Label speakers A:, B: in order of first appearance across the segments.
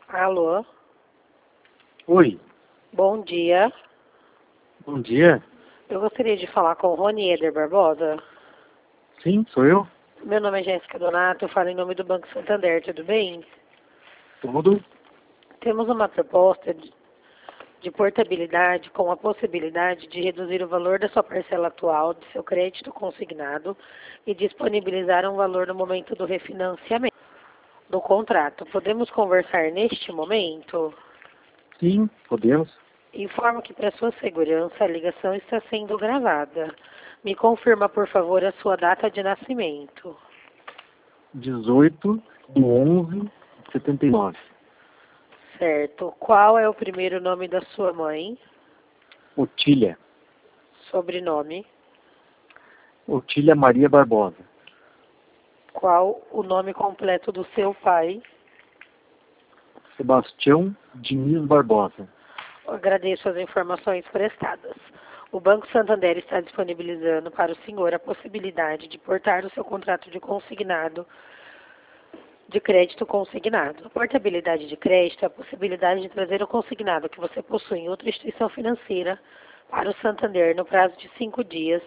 A: Alô,
B: Oi,
A: bom dia.
B: bom dia.
A: Eu gostaria de falar com o Rony Eder Barbosa.
B: Sim, sou eu.
A: Meu nome é Jéssica Donato, eu falo em nome do Banco Santander, tudo bem?
B: Tudo?
A: Temos uma proposta de portabilidade com a possibilidade de reduzir o valor da sua parcela atual de seu crédito consignado e disponibilizar um valor no momento do refinanciamento do contrato. Podemos conversar neste momento?
B: Sim, podemos.
A: Informo que, para sua segurança, a ligação está sendo gravada. Me confirma, por favor, a sua data de nascimento.
B: 18/11/79.
A: Certo. Qual é o primeiro nome da sua mãe?
B: Otília.
A: Sobrenome.
B: Otília Maria Barbosa.
A: Qual o nome completo do seu pai?
B: Sebastião Diniz Barbosa.
A: Agradeço as informações prestadas. O Banco Santander está disponibilizando para o senhor a possibilidade de portar o seu contrato de crédito consignado. A portabilidade de crédito é a possibilidade de trazer o consignado que você possui em outra instituição financeira para o Santander no prazo de 5 dias,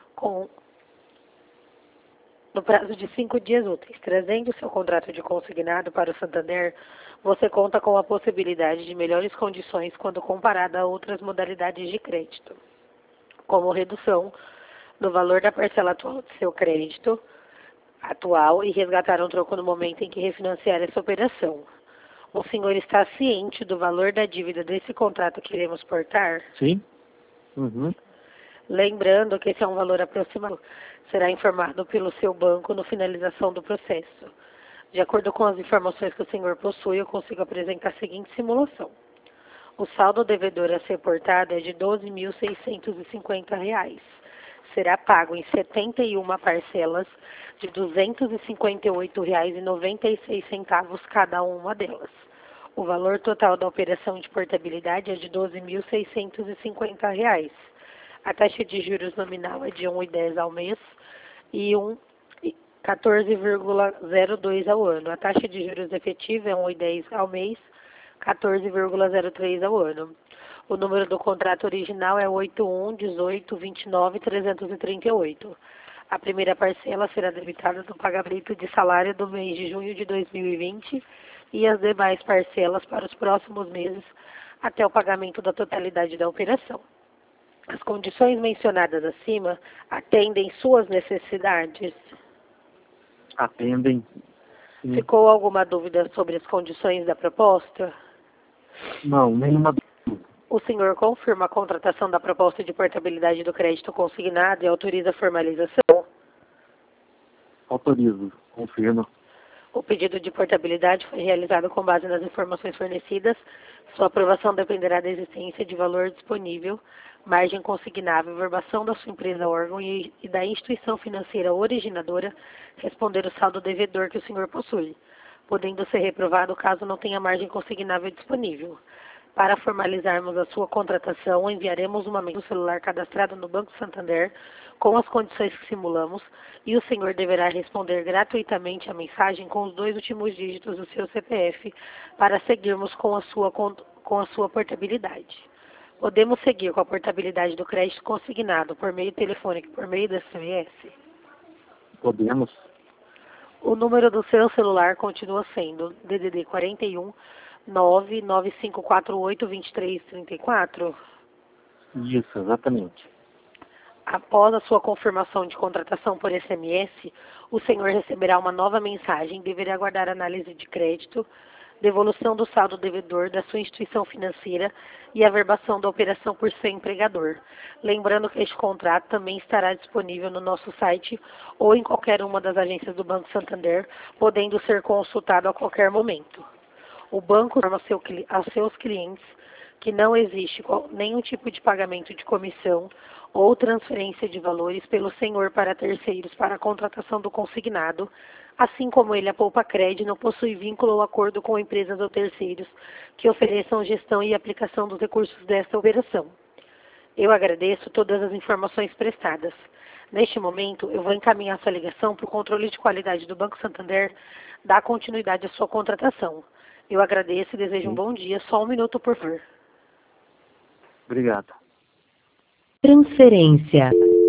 A: úteis. Trazendo o seu contrato de consignado para o Santander, você conta com a possibilidade de melhores condições quando comparada a outras modalidades de crédito, como redução no valor da parcela atual de seu crédito atual e resgatar um troco no momento em que refinanciar essa operação. O senhor está ciente do valor da dívida desse contrato que iremos portar?
B: Sim? Uhum.
A: Lembrando que esse é um valor aproximado. Será informado pelo seu banco no finalização do processo. De acordo com as informações que o senhor possui, eu consigo apresentar a seguinte simulação. O saldo devedor a ser portado é de R$ 12.650. Será pago em 71 parcelas de R$ 258,96 cada uma delas. O valor total da operação de portabilidade é de R$ 12.650. A taxa de juros nominal é de 1,10 ao mês e 14,02 ao ano. A taxa de juros efetiva é 1,10 ao mês, 14,03 ao ano. O número do contrato original é 81.18.29.338. A primeira parcela será debitada do pagamento de salário do mês de junho de 2020 e as demais parcelas para os próximos meses até o pagamento da totalidade da operação. As condições mencionadas acima atendem suas necessidades?
B: Atendem. Sim.
A: Ficou alguma dúvida sobre as condições da proposta?
B: Não, nenhuma dúvida.
A: O senhor confirma a contratação da proposta de portabilidade do crédito consignado e autoriza a formalização?
B: Autorizo. Confirmo.
A: O pedido de portabilidade foi realizado com base nas informações fornecidas. Sua aprovação dependerá da existência de valor disponível, margem consignável, verbação da sua empresa órgão e da instituição financeira originadora responder o saldo devedor que o senhor possui, podendo ser reprovado caso não tenha margem consignável disponível. Para formalizarmos a sua contratação, enviaremos uma mensagem no celular cadastrado no Banco Santander com as condições que simulamos e o senhor deverá responder gratuitamente a mensagem com os 2 últimos dígitos do seu CPF para seguirmos com a sua portabilidade. Podemos seguir com a portabilidade do crédito consignado por meio telefônico e por meio da SMS?
B: Podemos.
A: O número do seu celular continua sendo DDD 41 995482334?
B: Isso, exatamente.
A: Após a sua confirmação de contratação por SMS, o senhor receberá uma nova mensagem e deverá aguardar análise de crédito, devolução do saldo devedor da sua instituição financeira e a verbação da operação por seu empregador. Lembrando que este contrato também estará disponível no nosso site ou em qualquer uma das agências do Banco Santander, podendo ser consultado a qualquer momento. O banco informa aos seus clientes que não existe nenhum tipo de pagamento de comissão ou transferência de valores pelo senhor para terceiros para a contratação do consignado, assim como ele, a Poupa Cred, não possui vínculo ou acordo com empresas ou terceiros que ofereçam gestão e aplicação dos recursos desta operação. Eu agradeço todas as informações prestadas. Neste momento, eu vou encaminhar sua ligação para o controle de qualidade do Banco Santander dar continuidade à sua contratação. Eu agradeço e desejo um
B: Sim.
A: bom dia. Só um minuto, por favor.
B: Obrigado.
C: Transferência.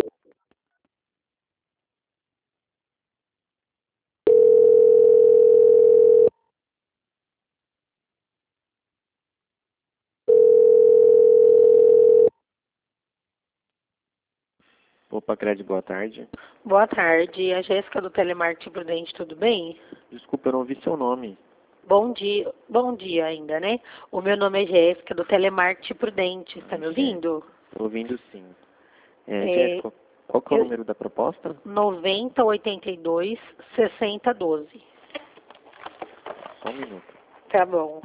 D: Opa, Cred, boa tarde.
A: Boa tarde, a Jéssica do Telemarketing Prudente, tudo bem?
D: Desculpa, eu não ouvi seu nome.
A: Bom dia ainda, né? O meu nome é Jéssica do Telemarketing Prudente, está me ouvindo?
D: Estou ouvindo sim.
A: É,
D: Jéssica, qual que é o
A: eu-
D: número da proposta?
A: 9082 6012.
D: Só um minuto.
A: Tá bom.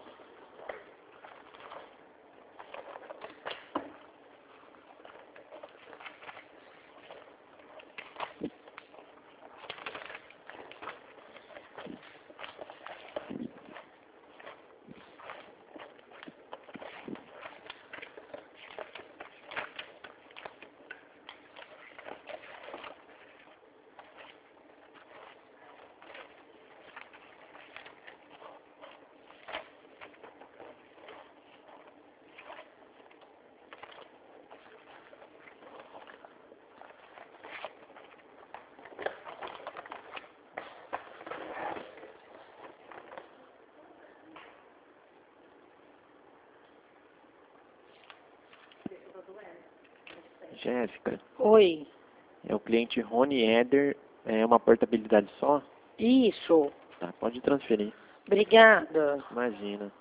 D: Jéssica,
A: Oi.
D: é o cliente Rony Eder, é uma portabilidade só?
A: Isso.
D: Tá, pode transferir.
A: Obrigada.
D: Imagina.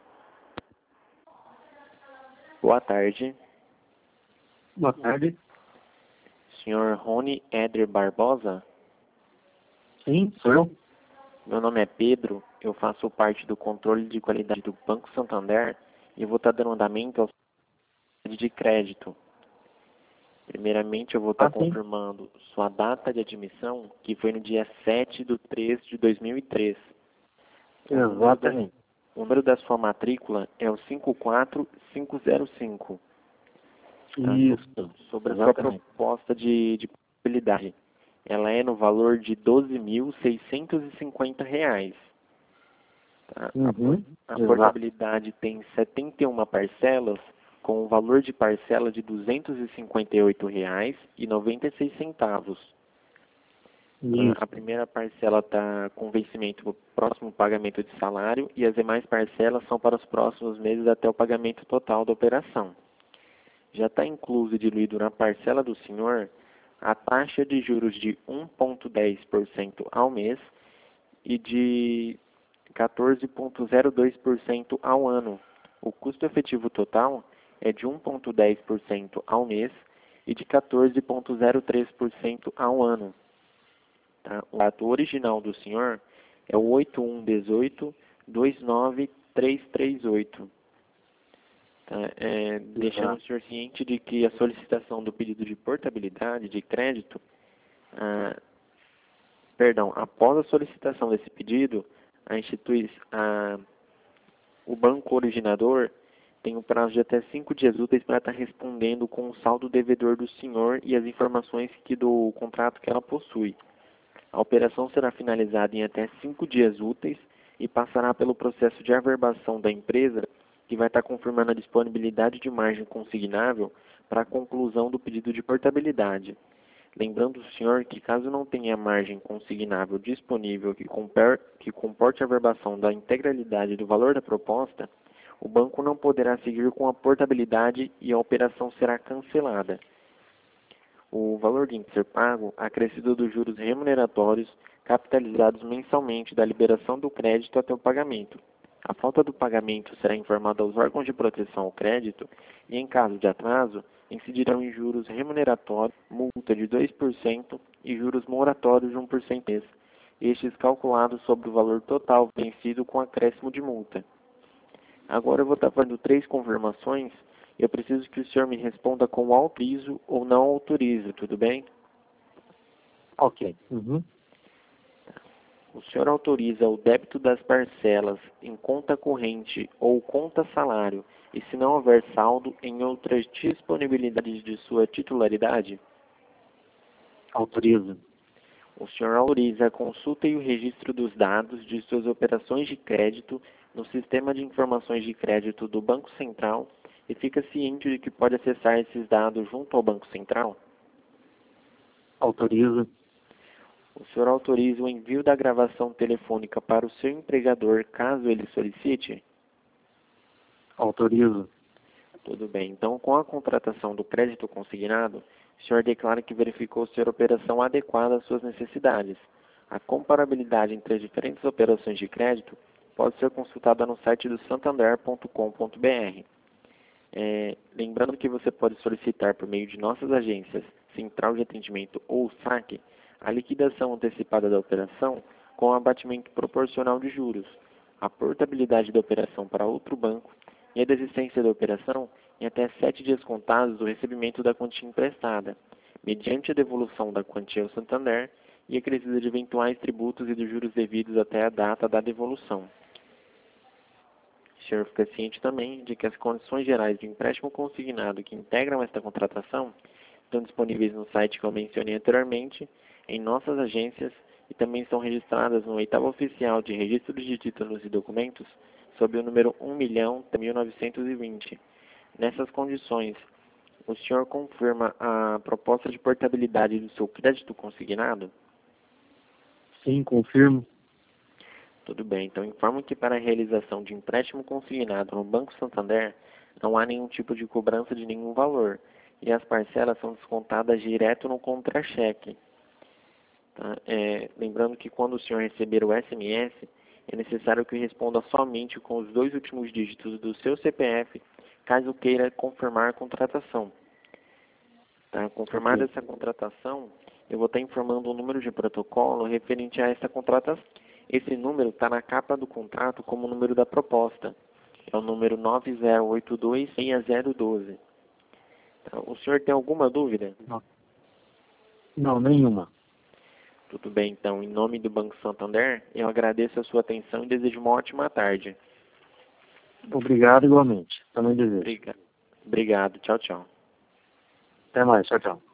D: Boa tarde,
B: Boa tarde.
D: senhor Rony Eder Barbosa.
B: Sim, sou eu.
D: Meu nome é Pedro, eu faço parte do controle de qualidade do Banco Santander e vou estar dando andamento ao serviço de crédito. Primeiramente, eu vou estar
B: Ah, sim.
D: confirmando sua data de admissão, que foi no dia 7/3/2003.
B: Exatamente.
D: O número da sua matrícula é o 54505. Tá?
B: Isso.
D: Sobre a sua
B: Exatamente.
D: proposta de portabilidade. Ela é no valor de R$ 12.650. Tá?
B: Uhum.
D: A
B: Exato.
D: portabilidade tem 71 parcelas, com um valor de parcela de R$ 258,96.
B: Isso.
D: A primeira parcela está com vencimento no próximo pagamento de salário e as demais parcelas são para os próximos meses até o pagamento total da operação. Já está incluso e diluído na parcela do senhor a taxa de juros de 1,10% ao mês e de 14,02% ao ano. O custo efetivo total é de 1,10% ao mês e de 14,03% ao ano. Tá? O ato original do senhor é o 8118-29338. Tá? Deixando o senhor ciente de que a solicitação do pedido de portabilidade de crédito, após a solicitação desse pedido, o banco originador tem um prazo de até 5 dias úteis para estar respondendo com o saldo devedor do senhor e as informações do contrato que ela possui. A operação será finalizada em até 5 dias úteis e passará pelo processo de averbação da empresa, que vai estar confirmando a disponibilidade de margem consignável para a conclusão do pedido de portabilidade. Lembrando o senhor que, caso não tenha margem consignável disponível que comporte a averbação da integralidade do valor da proposta, o banco não poderá seguir com a portabilidade e a operação será cancelada. O valor de ser pago acrescido dos juros remuneratórios capitalizados mensalmente da liberação do crédito até o pagamento. A falta do pagamento será informada aos órgãos de proteção ao crédito e, em caso de atraso, incidirão em juros remuneratórios, multa de 2% e juros moratórios de 1% mês, estes calculados sobre o valor total vencido com acréscimo de multa. Agora eu vou estar fazendo 3 confirmações. Eu preciso que o senhor me responda com autorizo ou não autorizo, tudo bem?
B: Ok. Uhum.
D: O senhor autoriza o débito das parcelas em conta corrente ou conta salário e, se não houver saldo, em outras disponibilidades de sua titularidade?
B: Autorizo.
D: O senhor autoriza a consulta e o registro dos dados de suas operações de crédito no Sistema de Informações de Crédito do Banco Central e fica ciente de que pode acessar esses dados junto ao Banco Central?
B: Autorizo.
D: O senhor autoriza o envio da gravação telefônica para o seu empregador, caso ele solicite?
B: Autorizo.
D: Tudo bem. Então, com a contratação do crédito consignado, o senhor declara que verificou ser operação adequada às suas necessidades. A comparabilidade entre as diferentes operações de crédito pode ser consultada no site do santander.com.br. Lembrando que você pode solicitar por meio de nossas agências, Central de Atendimento ou SAC, a liquidação antecipada da operação com abatimento proporcional de juros, a portabilidade da operação para outro banco e a desistência da operação em até 7 dias contados do recebimento da quantia emprestada, mediante a devolução da quantia ao Santander e a crescida de eventuais tributos e dos juros devidos até a data da devolução. O senhor fica ciente também de que as condições gerais de empréstimo consignado que integram esta contratação estão disponíveis no site que eu mencionei anteriormente, em nossas agências e também são registradas no 8º Oficial de Registro de Títulos e Documentos, sob o número 1.1920. Nessas condições, o senhor confirma a proposta de portabilidade do seu crédito consignado?
B: Sim, confirmo.
D: Tudo bem, então informo que para a realização de empréstimo consignado no Banco Santander não há nenhum tipo de cobrança de nenhum valor e as parcelas são descontadas direto no contra-cheque. Tá? Lembrando que quando o senhor receber o SMS, é necessário que responda somente com os 2 últimos dígitos do seu CPF, caso queira confirmar a contratação. Tá? Confirmada essa contratação, eu vou estar informando o número de protocolo referente a essa contratação. Esse número está na capa do contrato como o número da proposta. É o número 90826012. Tá? O senhor tem alguma dúvida?
B: Não, nenhuma.
D: Tudo bem, então, em nome do Banco Santander, eu agradeço a sua atenção e desejo uma ótima tarde.
B: Obrigado igualmente. Também desejo.
D: Obrigado. Tchau, tchau.
B: Até mais. Tchau, tchau.